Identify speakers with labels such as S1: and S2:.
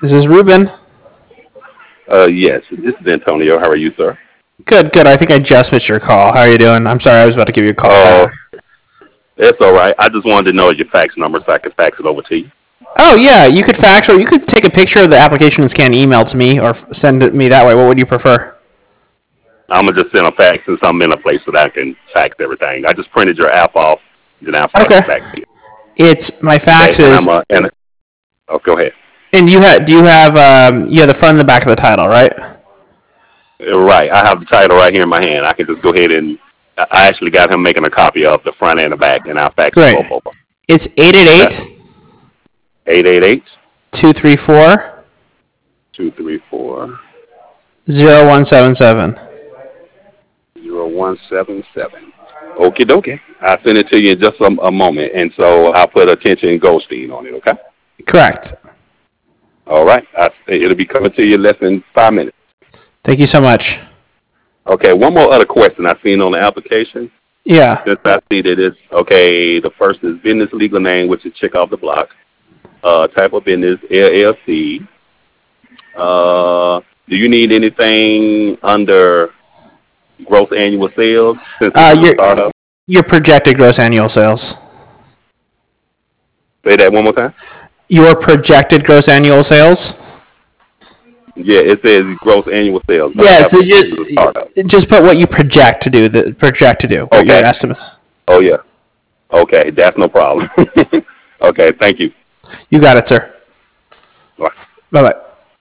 S1: This is Ruben.
S2: Yes, this is Antonio. How are you, sir?
S1: Good, good. I think I just missed your call. How are you doing? I'm sorry, I was about to give you a call
S2: Oh,
S1: back.
S2: it's all right. I just wanted to know your fax number so I could fax it over to you.
S1: Oh, yeah, you could fax or you could take a picture of the application and scan email to me or send it me that way. What would you prefer?
S2: I'm gonna just send a fax since I'm in a place so that I can fax everything. I just printed your app off, then I'll fax
S1: Okay.
S2: it back to you.
S1: It's my
S2: Okay,
S1: fax
S2: and
S1: is,
S2: oh, go ahead.
S1: and you have the front and the back of the title, right?
S2: Right, I have the title right here in my hand. I can just go ahead and I actually got him making a copy of the front and the back, and I'll fax them
S1: Great.
S2: both over.
S1: It's
S2: Okay,
S1: 888
S2: 888
S1: 234
S2: 234
S1: 0177.
S2: 0177. Okie dokie. I'll send it to you in just a moment, and so I'll put attention Goldstein on it. Okay.
S1: Correct.
S2: All right. It'll be coming to you in less than 5 minutes.
S1: Thank you so much.
S2: Okay. One more other question I seen on the application.
S1: Yeah.
S2: Since I see that it's okay, the first is business legal name, which is check off the block. Type of business LLC. Do you need anything under gross annual sales since this is a
S1: Your
S2: startup?
S1: your projected gross annual sales.
S2: Say that one more time.
S1: Your projected gross annual sales.
S2: Yeah, it says gross annual sales, but I
S1: Yeah,
S2: have
S1: so
S2: to this is a startup.
S1: just put what you project to do. What your
S2: Okay.
S1: estimate.
S2: Oh yeah. Okay, that's no problem. Okay, thank you.
S1: You got it, sir.
S2: Bye.
S1: Bye bye.